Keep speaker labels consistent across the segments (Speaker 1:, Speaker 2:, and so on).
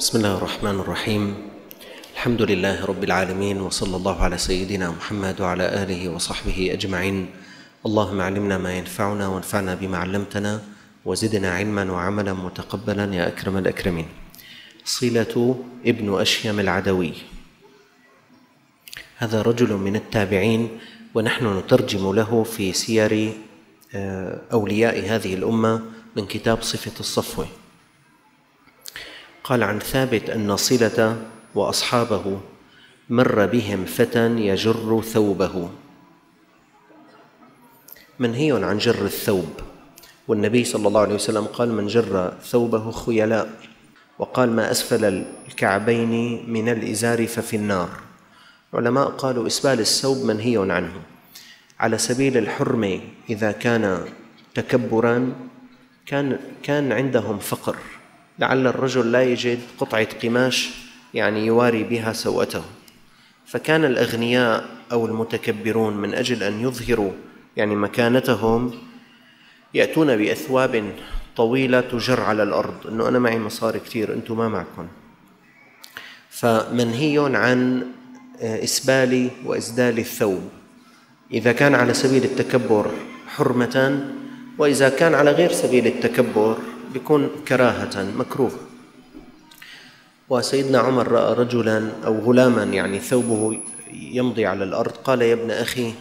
Speaker 1: بسم الله الرحمن الرحيم. الحمد لله رب العالمين، وصلى الله على سيدنا محمد وعلى آله وصحبه أجمعين. اللهم علمنا ما ينفعنا وانفعنا بما علمتنا وزدنا علما وعملا متقبلا يا أكرم الأكرمين. صلة ابن أشيم العدوي، هذا رجل من التابعين، ونحن نترجم له في سير أولياء هذه الأمة من كتاب صفة الصفوة. قال عن ثابت أن صلة وأصحابه مر بهم فتى يجر ثوبه. منهي عن جر الثوب، والنبي صلى الله عليه وسلم قال: من جر ثوبه خيلاء، وقال: ما أسفل الكعبين من الإزار ففي النار. علماء قالوا إسبال الثوب منهي عنه على سبيل الحرمة. إذا كان تكبرا كان عندهم فقر، لعل الرجل لا يجد قطعة قماش يواري بها سوءته، فكان الأغنياء أو المتكبرون من أجل أن يظهروا مكانتهم يأتون بأثواب طويلة تجر على الأرض، أنه أنا معي مصاري كتير أنتم ما معكم. فمنهي عن إسبال وإسدال الثوب إذا كان على سبيل التكبر حرمة، وإذا كان على غير سبيل التكبر بيكون كراهة مكروه. وسيدنا عمر رأى رجلا أو غلاما ثوبه يمضي على الأرض، قال: يا ابن أخي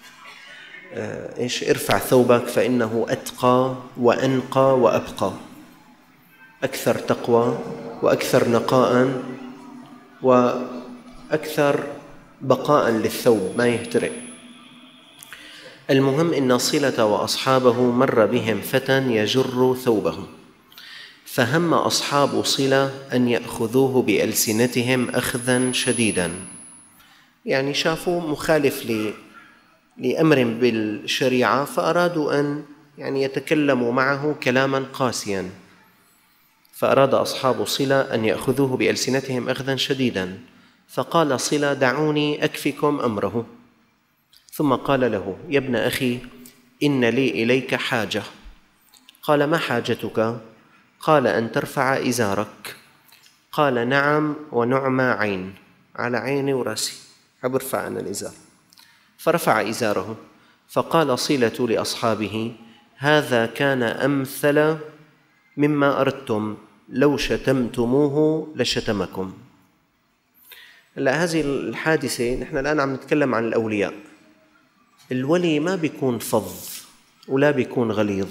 Speaker 1: ارفع ثوبك، فإنه أتقى وأنقى وأبقى، أكثر تقوى وأكثر نقاء وأكثر بقاء للثوب، ما يهترئ. المهم إن صلة وأصحابه مر بهم فتى يجر ثوبه، فهم أصحاب صلة أن يأخذوه بألسنتهم أخذا شديدا، شافوا مخالف لأمر بالشريعة، فأرادوا أن يتكلموا معه كلاما قاسيا. فأراد أصحاب صلة أن يأخذوه بألسنتهم أخذا شديدا، فقال صلة: دعوني أكفكم أمره. ثم قال له: يا ابن أخي، إن لي إليك حاجة. قال: ما حاجتك؟ قال: أن ترفع إزارك. قال: نعم ونعم عين، على عيني وراسي، برفع أنا الإزار. فرفع إزاره، فقال صلة لأصحابه: هذا كان أمثل مما أردتم، لو شتمتموه لشتمكم. هذه الحادثة نحن الآن عم نتكلم عن الأولياء. الولي ما بيكون فظ ولا بيكون غليظ.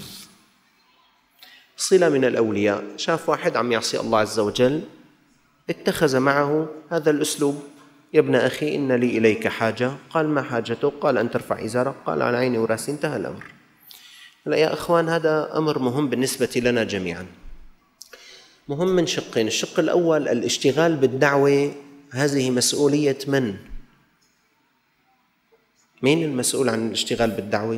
Speaker 1: صلة من الأولياء شاف واحد عم يعصي الله عز وجل، اتخذ معه هذا الأسلوب: يا ابن أخي، إن لي إليك حاجة. قال: ما حاجته؟ قال: أن ترفع إزارك. قال: على عيني وراسي. انتهى الأمر. يا أخوان، هذا أمر مهم بالنسبة لنا جميعا، مهم من شقين. الشق الأول: الاشتغال بالدعوة، هذه مسؤولية من المسؤول عن الاشتغال بالدعوة؟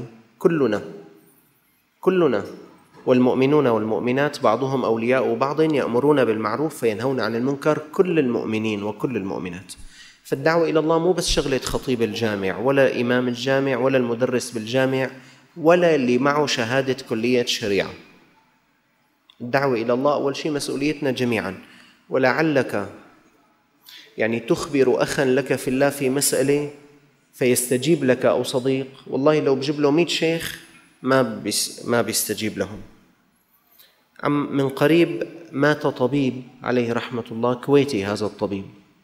Speaker 1: كلنا. والمؤمنون والمؤمنات بعضهم أولياء بعض، يأمرون بالمعروف وينهون عن المنكر، كل المؤمنين وكل المؤمنات. فالدعوة إلى الله مو بس شغلة خطيب الجامع ولا إمام الجامع ولا المدرس بالجامع ولا اللي معه شهادة كلية شريعة. الدعوة إلى الله أول شيء مسؤوليتنا جميعا. ولعلك تخبر أخا لك في الله في مسألة فيستجيب لك، أو صديق، والله لو بجيب له 100 شيخ ما بيستجيب لهم. من قريب مات طبيب عليه رحمة الله، كويتي. هذا الطبيب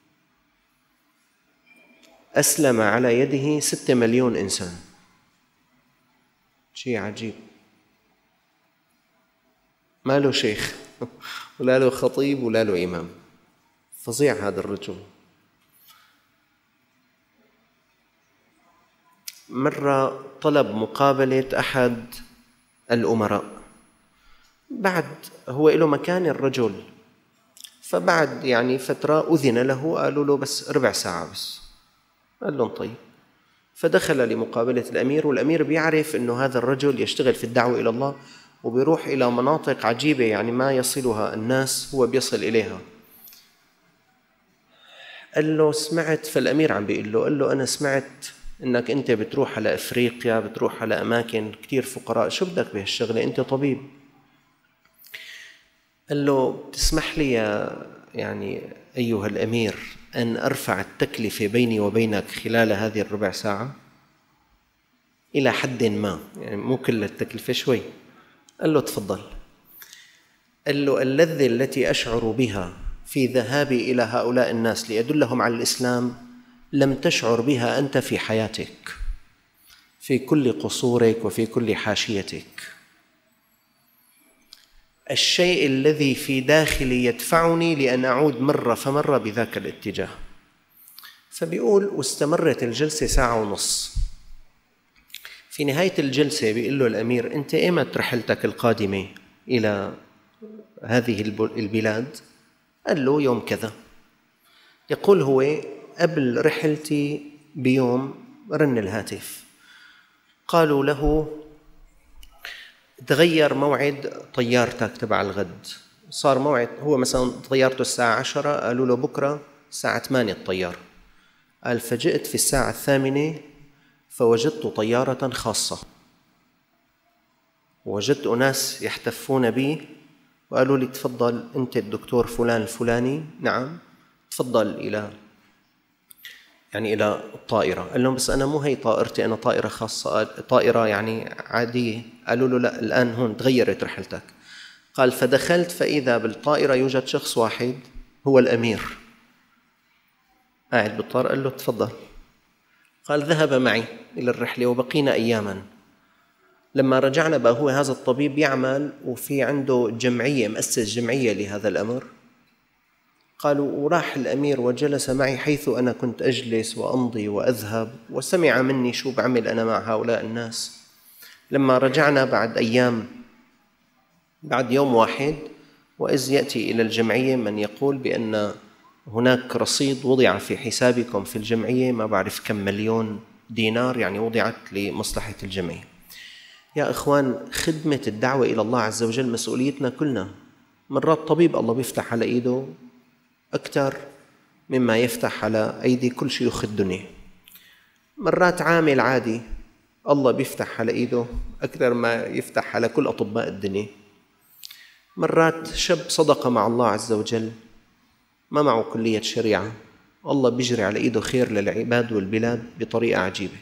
Speaker 1: أسلم على يده 6 مليون إنسان. شيء عجيب. ما له شيخ ولا له خطيب ولا له إمام. فظيع هذا الرجل. مرة طلب مقابلة أحد الأمراء، بعد هو له مكان الرجل، فبعد فترة أذن له، قالوا له بس ربع ساعة بس. قال لهم طيب. فدخل لمقابلة الأمير، والأمير بيعرف أنه هذا الرجل يشتغل في الدعوة إلى الله، وبيروح إلى مناطق عجيبة ما يصلها الناس هو بيصل إليها. قال له: سمعت. فالأمير عم بيقول له: قال له: أنا سمعت إنك أنت بتروح على أفريقيا، بتروح على أماكن كتير فقراء، شو بدك بهالشغلة؟ أنت طبيب. قال له: تسمح لي يعني أيها الأمير أن أرفع التكلفة بيني وبينك خلال هذه الربع ساعة إلى حد ما، يعني مو كل التكلفة، شوي. قال له تفضل. قال له اللذة التي أشعر بها في ذهابي إلى هؤلاء الناس لأدلهم على الإسلام لم تشعر بها أنت في حياتك، في كل قصورك وفي كل حاشيتك. الشيء الذي في داخلي يدفعني لأن أعود مرة فمرة بذاك الاتجاه. فبيقول واستمرت الجلسة 1.5 ساعة. في نهاية الجلسة بيقول له الأمير أنت إيمت رحلتك القادمة إلى هذه البلاد؟ قال له يوم كذا. يقول هو قبل رحلتي بيوم رن الهاتف، قالوا له تغير موعد طيارتك تبع الغد، صار موعد هو مثلا طيارته الساعة 10، قالوا له بكرة الساعة 8 الطيارة. قال فجئت في الساعة 8 فوجدت طيارة خاصة، ووجدت أناس يحتفون بي وقالوا لي تفضل أنت الدكتور فلان الفلاني، نعم تفضل إلى الطائرة. قال لهم بس أنا مو هي طائرتي، أنا طائرة خاصة، طائرة يعني عادية. قالوا له لا الآن هون تغيرت رحلتك. قال فدخلت فإذا بالطائرة يوجد شخص واحد هو الأمير قاعد بالطائرة. قال له تفضل. قال ذهب معي إلى الرحلة وبقينا أياما. لما رجعنا بقى هو هذا الطبيب يعمل وفي عنده جمعية، مؤسس جمعية لهذا الأمر. قالوا وراح الأمير وجلس معي حيث أنا كنت أجلس وأمضي وأذهب، وسمع مني شو بعمل أنا مع هؤلاء الناس. لما رجعنا بعد أيام، بعد يوم واحد، وإذ يأتي إلى الجمعية من يقول بأن هناك رصيد وضع في حسابكم في الجمعية ما بعرف كم مليون دينار، يعني وضعت لمصلحة الجمعية. يا إخوان، خدمة الدعوة إلى الله عز وجل مسؤوليتنا كلنا. مرات طبيب الله بيفتح على إيده أكثر مما يفتح على أيدي كل شيوخ الدنيا. مرات عامل عادي الله بيفتح على إيده أكثر ما يفتح على كل أطباء الدنيا. مرات شاب صدق مع الله عز وجل ما معه كلية شريعة، الله بيجري على إيده خير للعباد والبلاد بطريقة عجيبة.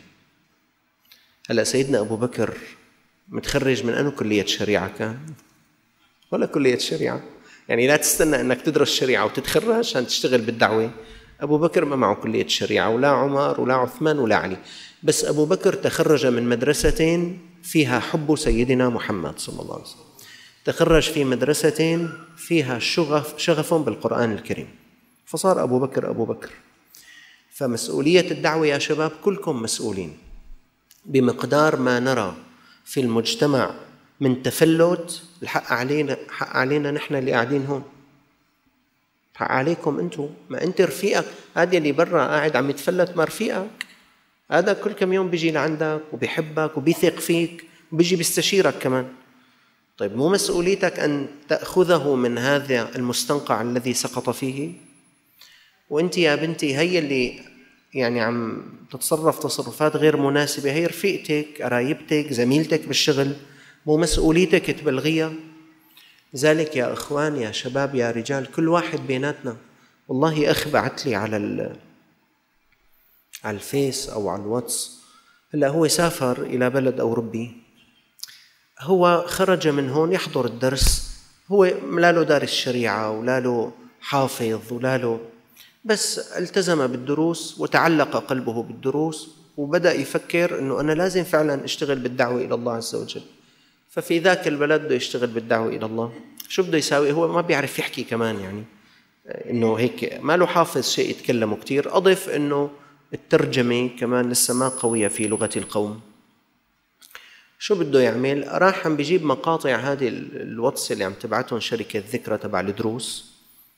Speaker 1: هلأ سيدنا أبو بكر متخرج من أنه كلية شريعة كان؟ ولا كلية شريعة، يعني لا تستنى أنك تدرس شريعة وتتخرج عشان تشتغل بالدعوة. أبو بكر ما معه كلية شريعة، ولا عمر ولا عثمان ولا علي، بس أبو بكر تخرج من مدرستين فيها حب سيدنا محمد صلى الله عليه وسلم، تخرج في مدرستين فيها شغف بالقرآن الكريم، فصار أبو بكر أبو بكر. فمسؤولية الدعوة يا شباب كلكم مسؤولين بمقدار ما نرى في المجتمع من تفلت. الحق علينا، حق علينا نحن اللي قاعدين هون، حق عليكم أنتم. ما أنت رفيقك هذا اللي برا قاعد عم يتفلت، ما رفيقك هذا كل كم يوم بيجي لعندك وبيحبك وبيثق فيك وبيجي بيستشيرك كمان. طيب مو مسؤوليتك أن تأخذه من هذا المستنقع الذي سقط فيه؟ وأنت يا بنتي هي اللي يعني عم تتصرف تصرفات غير مناسبة، هي رفيقتك، قرايبتك، زميلتك بالشغل، مو مسؤوليتك تبلغيها؟ لذلك يا إخوان، يا شباب، يا رجال، كل واحد بيناتنا. والله أخ بعت لي على الفيس أو على الواتس، هلأ هو سافر إلى بلد أوروبي، هو خرج من هون يحضر الدرس، هو لا له دارس شريعة ولا له حافظ ولا له، بس التزم بالدروس وتعلق قلبه بالدروس وبدأ يفكر أنه أنا لازم فعلا أشتغل بالدعوة إلى الله عز وجل. ففي ذاك البلد بده يشتغل بالدعوة إلى الله. شو بده يساوي؟ هو ما بيعرف يحكي كمان، يعني أنه هيك ما له حافظ شيء يتكلمه كتير، أضف أنه الترجمة كمان لسه ما قوية في لغة القوم. شو بده يعمل؟ راح عم بيجيب مقاطع هذه الواتس اللي عم تبعتهم شركة ذكرى تبع الدروس،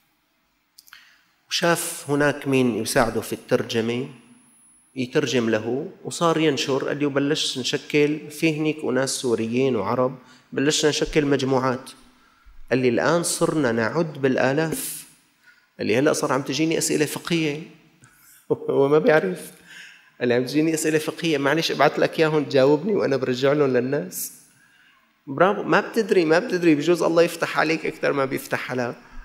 Speaker 1: وشاف هناك مين يساعده في الترجمة يترجم له، وصار ينشر. قال لي وبلشت نشكل في هنيك أناس سوريين وعرب، بلشنا نشكل مجموعات. قال لي الآن صرنا نعد بالآلاف. قال لي هلأ صار عم تجيني أسئلة فقهية هو ما بيعرف. قال لي عم تجيني أسئلة فقهية، معلش ابعث لك إياهم تجاوبني وأنا برجع لهم للناس. برافو. ما بتدري بجوز الله يفتح عليك أكثر ما بيفتح على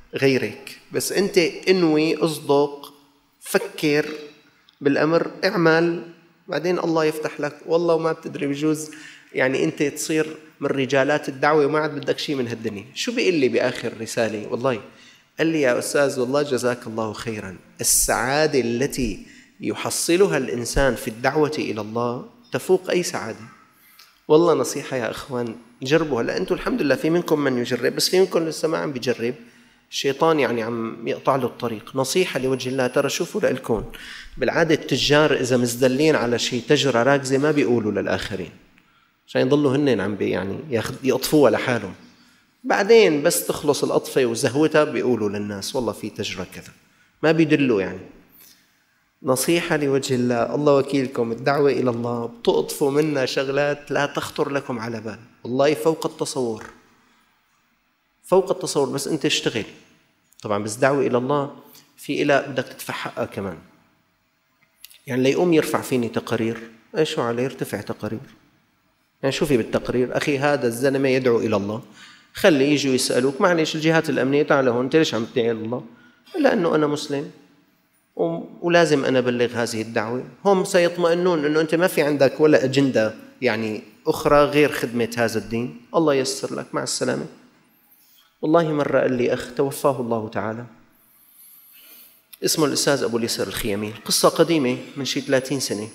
Speaker 1: غيرك، بس أنت انوي، اصدق، فكر بالأمر، اعمل، بعدين الله يفتح لك. والله ما بتدري، بجوز يعني أنت تصير من رجالات الدعوة وما عاد بدك شيء من هالدنيا. شو بيقول لي بآخر رسالة؟ والله قال لي يا أستاذ والله جزاك الله خيرا، السعادة التي يحصلها الإنسان في الدعوة إلى الله تفوق أي سعادة. والله نصيحة يا أخوان، جربوا. هلا أنتم الحمد لله في منكم من يجرب، بس في منكم لسه ما عم بيجرب، الشيطان يعني عم يقطع له الطريق. نصيحة لوجه الله، ترى شوفوا لألكم، بالعادة التجار إذا مزدلين على شيء تجرة راكزة ما بيقولوا للآخرين عشان يضلوا هن عم يعني يقطفوها لحالهم. بعدين بس تخلص القطفة وزهوتها بيقولوا للناس والله في تجرة كذا، ما بيدلوا يعني. نصيحة لوجه الله، الله وكيلكم، الدعوة إلى الله بتقطفوا منا شغلات لا تخطر لكم على بال، والله فوق التصور، فوق التصور. بس أنت اشتغل طبعا، بس دعوة إلى الله في إلى بدك تدفع حقها كمان. يعني ليقوم يرفع فيني تقارير، شو عليه يرتفع تقارير؟ يعني شوفي بالتقرير أخي هذا الزلمة يدعو إلى الله، خلي يجوا يسألوك معلش الجهات الأمنية تعال هون، أنت ليش عم تدعي إلى الله؟ لأنه أنا مسلم ولازم أنا أبلغ هذه الدعوة. هم سيطمئنون أنه أنت ما في عندك ولا أجندة يعني أخرى غير خدمة هذا الدين. الله ييسر لك، مع السلامة. والله مرة قال لي أخ توفاه الله تعالى، اسمه الأستاذ أبو اليسر الخيامي، قصة قديمة من شي 30 سنة،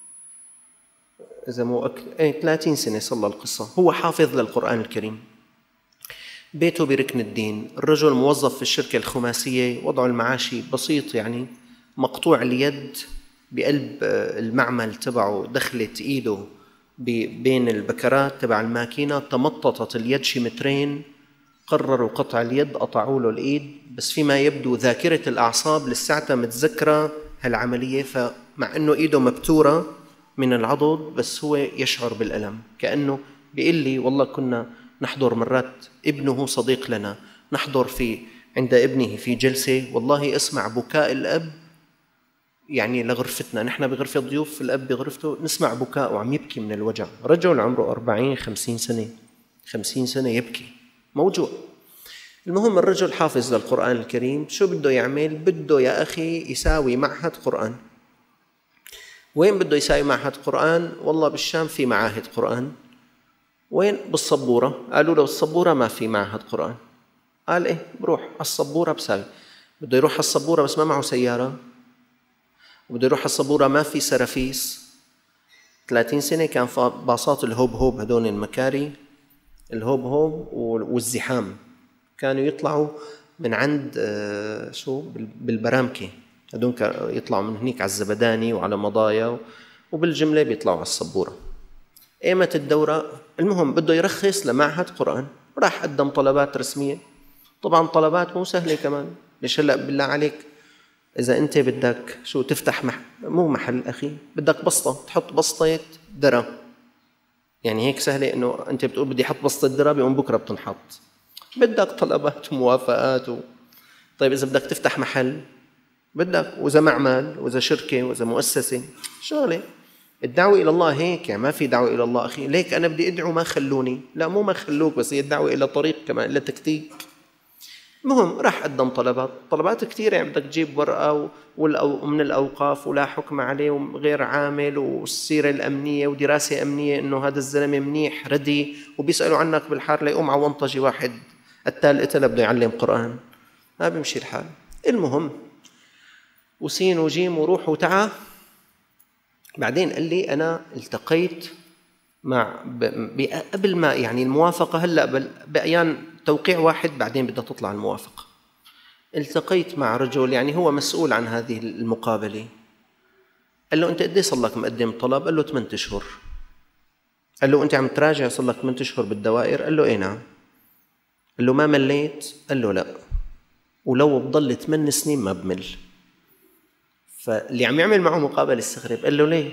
Speaker 1: إذا مو أكثر 30 سنة صلى القصة. هو حافظ للقرآن الكريم، بيته بركن الدين، الرجل موظف في الشركة الخماسية، وضعه المعاشي بسيط يعني، مقطوع اليد بقلب المعمل تبعه، دخلت إيده بين البكرات تبع الماكينة، تمططت اليد شي مترين، قرروا قطع اليد، قطعوا له الإيد. بس فيما يبدو ذاكرة الأعصاب لساعتها متذكرة هالعملية، فمع أنه إيده مبتورة من العضد بس هو يشعر بالألم. كأنه بيقول لي والله كنا نحضر مرات، ابنه صديق لنا، نحضر عند ابنه في جلسة، والله اسمع بكاء الأب يعني لغرفتنا، نحن بغرفة ضيوف، الأب بغرفته، نسمع بكاء وعم يبكي من الوجع. رجل عمره 40-50 سنة، 50 سنة يبكي موجوع. المهم الرجل حافظ للقرآن الكريم، شو بده يعمل؟ بده يا أخي يساوي معهد قرآن. وين بده يساوي معهد قرآن؟ والله بالشام في معاهد قرآن. وين؟ بالصبورة. قالوا له الصبورة ما في معهد قرآن. قال إيه بروح على الصبورة بساوي. بده يروح على الصبورة بس ما معه سيارة، وبده يروح على الصبورة ما في سرافيس. 30 سنة كان باصات الهوب هوب، هدول المكاري الهوب هوب والزحام، كانوا يطلعوا من عند شو بالبرامكة، هدول يطلعوا من هنيك على الزبداني وعلى مضايا، وبالجملة بيطلعوا على الصبورة. قيمة الدورة، المهم بده يرخص لمعهد قرآن، راح قدم طلبات رسمية. طبعا طلبات مو سهلة كمان، ليش هلأ بالله عليك إذا أنت بدك شو تفتح مو محل أخي، بدك بسطة، تحط بسطة درة، يعني هيك سهلة إنه أنت بتقول بدي أحط بسطة درة بيقوم بكرة بتنحط. بدك طلبات وموافقات طيب إذا بدك تفتح محل بدك، وإذا معمل، وإذا شركة، وإذا مؤسسة، شغلة. الدعوة إلى الله هيك يعني، ما في دعوة إلى الله أخي ليك أنا بدي أدعو ما خلوني، لا مو ما خلوك، بس هي الدعوة إلى طريق كمان، إلى تكتيك. المهم راح قدم طلبات كثيرة، يعني بدك تجيب ورقة ومن الأوقاف ولا حكم عليه وغير عامل، والسيرة الأمنية ودراسة أمنية إنه هذا الزلمة منيح ردي، وبيسألوا عنك بالحار ليقوم على ونطجي واحد التال قتل بده يعلم قرآن، ما بيمشي الحال. المهم وسين وجيم وروح وتعا. بعدين قال لي أنا التقيت مع قبل ما يعني الموافقة، هلأ بأيان توقيع واحد بعدين بدها تطلع الموافقة. التقيت مع رجل يعني هو مسؤول عن هذه المقابلة. قال له أنت قد ايه صار لك مقدم طلب؟ قال له 8 أشهر. قال له أنت عم تراجع صار لك 8 أشهر بالدوائر؟ قال له إيه نعم. قال له ما مليت؟ قال له لا، ولو بضل 8 سنين ما بمل. فاللي عم يعمل معه مقابلة استغرب، قال له ليه؟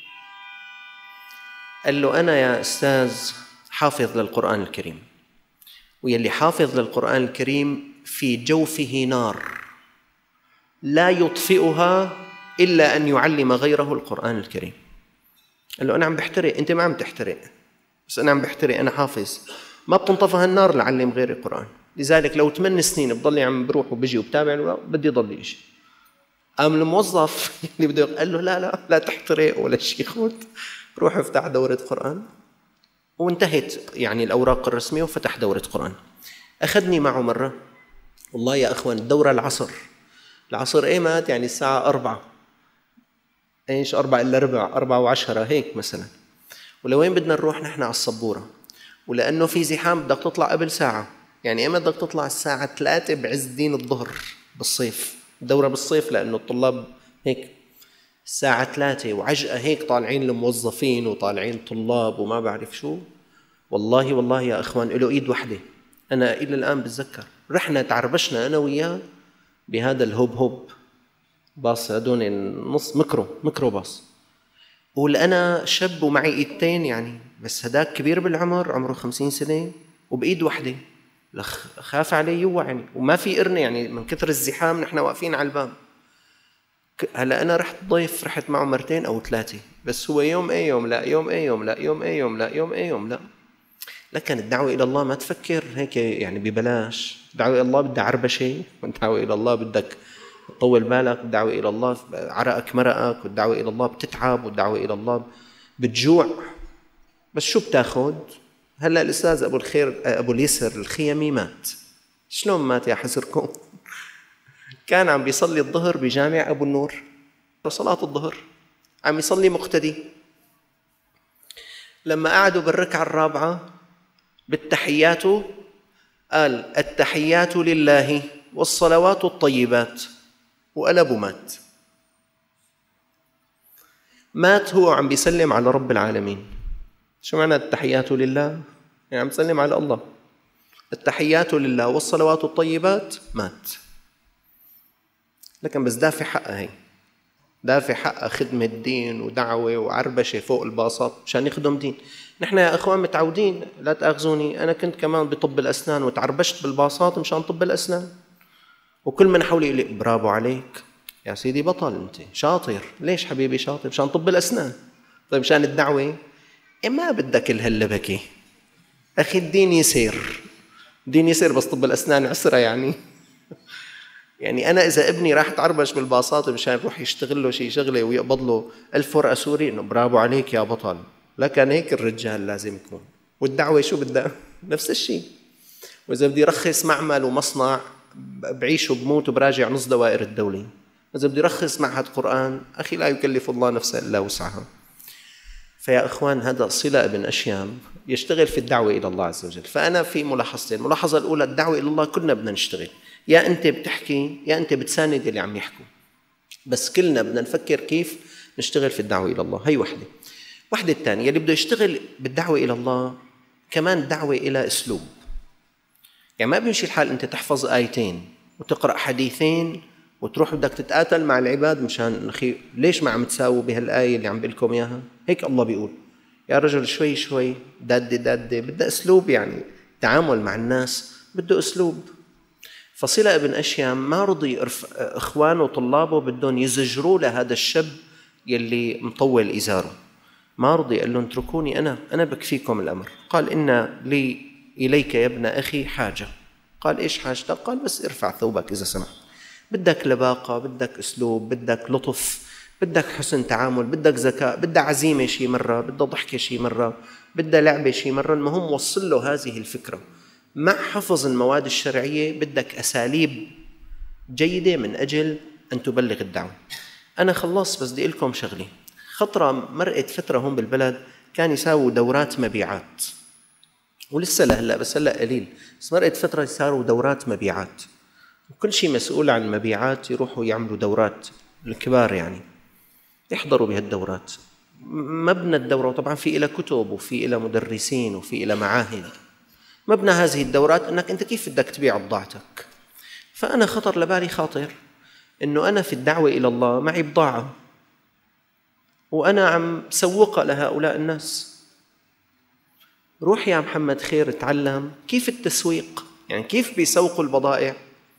Speaker 1: قال له أنا يا أستاذ حافظ للقرآن الكريم، ويلي حافظ للقرآن الكريم في جوفه نار لا يطفئها إلا أن يعلم غيره القرآن الكريم. قال له أنا عم بحترق، أنت ما عم تحترق، بس أنا عم بحترق، أنا حافظ، ما بتنطفها النار لعلم غير القرآن. لذلك لو 8 سنين بضل عم بروح وبيجي وبتابع، بدي ضل يجي. قام الموظف اللي بده قال له لا تحترق ولا شيء، خذ روح افتح دورة قرآن. وانتهت يعني الأوراق الرسمية وفتح دورة قرآن. أخذني معه مرة، والله يا أخوان الدورة العصر إيمت يعني الساعة 4، إيش 4 إلا ربع، 4 و10 هيك مثلا. ولوين بدنا نروح نحن؟ على الصبورة. ولأنه في زحام بدك تطلع قبل ساعة، يعني إيمت بدك تطلع الساعة 3 بعز دين الظهر بالصيف، الدورة بالصيف لأنه الطلاب هيك الساعة 3 وعجقة هيك طالعين الموظفين وطالعين طلاب وما بعرف شو. والله يا أخوان له إيد وحدة، أنا إلى الآن بتذكر رحنا تعربشنا أنا وياه بهذا الهوب باص، هدول نص ميكرو باص، ولأنا شاب ومعي إيدتين يعني، بس هداك كبير بالعمر، عمره 50 سنة وبإيد وحدة. خاف علي يوعني وما في قرنة يعني من كثر الزحام، نحن واقفين على الباب. هلا أنا رحت ضيف، رحت معه مرتين أو 3، بس هو يوم لا. لكن الدعوة إلى الله ما تفكر هيك يعني ببلاش. الدعوة إلى الله بدها عربشة، والدعوة إلى الله بدك تطول بالك، الدعوة إلى الله عرقك مرقك، والدعوة إلى الله بتتعب، والدعوة إلى الله بتجوع. بس شو بتاخد؟ هلا الأستاذ أبو اليسر الخيمي مات. شلون مات يا حسركم؟ كان عم بيصلي الظهر بجامع أبو النور، صلاة الظهر عم يصلي مقتدي. لما قعدوا بالركعة الرابعة بالتحيات قال التحيات لله والصلوات الطيبات، وقلب ومات. مات هو عم بيسلم على رب العالمين. شو معنى التحيات لله؟ يعني عم يسلم على الله. التحيات لله والصلوات الطيبات، مات. لكن بس دافع حقها، هي دافع حقها خدمة دين ودعوة وعربشة فوق الباصات مشان يخدم دين. نحن يا أخوان متعودين، لا تأخذوني، أنا كنت كمان بطب الأسنان وتعربشت بالباصات مشان طب الأسنان، وكل من حولي يقول لي برافو عليك يا سيدي، بطل أنت شاطر. ليش حبيبي شاطر؟ مشان طب الأسنان. طيب مشان الدعوة ما بدك كل هاللبكة أخي، الدين يسير، بس طب الأسنان عسرة يعني. يعني أنا إذا ابني راح تعربش بالباصات مشان يروح يشتغل له شيء شغلة ويقبض له 1000 ورقة سوري، إنه برافو عليك يا بطل. لكن هيك الرجال لازم يكون. والدعوة شو بدها؟ نفس الشيء. وإذا بدي رخص معمل ومصنع بعيش وبموت وبراجع نص دوائر الدولة. إذا بدي رخص معهد قرآن، أخي لا يكلف الله نفسا إلا وسعها. فيا إخوان هذا صلة بن أشيام يشتغل في الدعوة إلى الله عز وجل. فأنا في ملاحظتين. الملاحظة الأولى، الدعوة إلى الله كلنا بدنا نشتغل، يا أنت بتحكي يا أنت بتساند اللي عم يحكوا، بس كلنا بدنا نفكر كيف نشتغل في الدعوة إلى الله. هي وحدة الثانية اللي بده يشتغل بالدعوة إلى الله كمان الدعوة إلى أسلوب. يعني ما بيمشي الحال أنت تحفظ آيتين وتقرأ حديثين وتروح بدك تتقاتل مع العباد مشان أخي ليش ما عم تساووا بهالآية اللي عم بقلكم إياها. هيك الله بيقول يا رجل شوي دادة بدأ أسلوب، يعني تعامل مع الناس بده أسلوب. فصلة ابن أشيام ما رضي إخوانه وطلابه بدهم يزجروا لهذا الشاب يلي مطول إزاره، ما رضي، قال لهم اتركوني أنا بكفيكم الأمر. قال إن لي إليك يا ابن أخي حاجة. قال إيش حاجتك؟ قال بس ارفع ثوبك إذا سمحت. بدك لباقة، بدك أسلوب، بدك لطف، بدك حسن تعامل، بدك ذكاء، بدك عزيمة شي مرة، بدك ضحكة شي مرة، بدك لعبة شي مرة. المهم وصل له هذه الفكرة مع حفظ المواد الشرعية. بدك أساليب جيدة من أجل أن تبلغ الدعوة. أنا خلص، بس بدي لكم شغلي. خطرة مرقت فترة هون بالبلد كان يساووا دورات مبيعات، ولسه لهلا بس هلا قليل، بس مرقت فترة يساووا دورات مبيعات، وكل شيء مسؤول عن المبيعات يروحوا يعملوا دورات. الكبار يعني يحضروا بهالدورات. مبنى الدورة طبعا في إلى كتب وفي إلى مدرسين وفي إلى معاهد. مبنى هذه الدورات أنك أنت كيف بدك تبيع بضاعتك. فأنا خطر لبالي خاطر أنه أنا في الدعوة إلى الله معي بضاعة وأنا عم سوقها لهؤلاء الناس. روح يا محمد خير اتعلم كيف التسويق، يعني كيف بيسوقوا البضائع.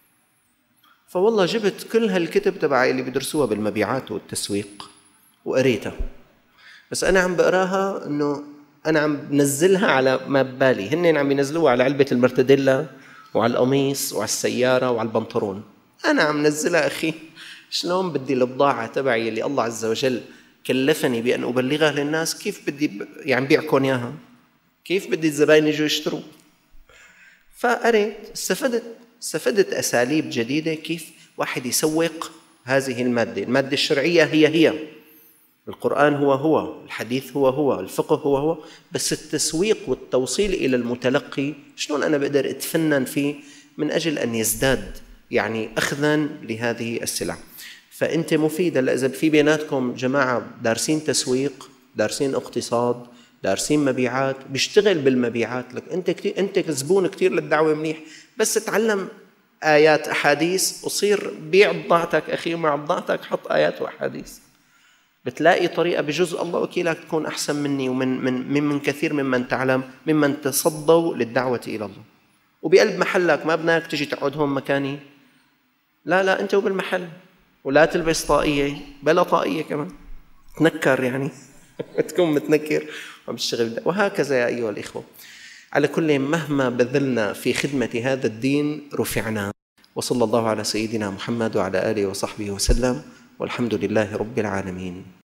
Speaker 1: فوالله جبت كل هالكتب تبعي اللي بيدرسوها بالمبيعات والتسويق وقريتها، بس أنا عم بقراها أنه أنا عم بنزلها على ما ببالي، هن عم ينزلوها على علبة المرتديلا وعلى القميص وعلى السيارة وعلى البنطلون. أنا عم نزلها أخي، شلون بدي البضاعة تبعي اللي الله عز وجل كلفني بأن أبلغها للناس، كيف بدي يعني بيعكم إياها؟ كيف بدي الزبائن يجوا يشتروا؟ فقريت، استفدت أساليب جديدة كيف واحد يسوق هذه المادة الشرعية هي القرآن هو الحديث هو الفقه هو، بس التسويق والتوصيل إلى المتلقي شلون أنا بقدر أتفنن فيه من أجل أن يزداد يعني أخذاً لهذه السلع. فأنت مفيدة. إذا في بيناتكم جماعة دارسين تسويق، دارسين اقتصاد، دارسين مبيعات، بيشتغل بالمبيعات، لك أنت زبون كتير للدعوة منيح، بس تعلم آيات أحاديث وصير بيع بضاعتك أخي، ومع بضاعتك حط آيات وأحاديث، بتلاقي طريقة بجزء الله وكيلك تكون أحسن مني ومن كثير ممن تعلم ممن تصدوا للدعوة إلى الله. وبقلب محلك، ما بدناك تجي تقعد هون مكاني، لا أنت وبالمحل، ولا تلبس طاقية بلا طاقية كمان، تنكر يعني تكون متنكر وعم تشتغل. وهكذا يا أيها الإخوة، على كل مهما بذلنا في خدمة هذا الدين رفعنا. وصلى الله على سيدنا محمد وعلى آله وصحبه وسلم، والحمد لله رب العالمين.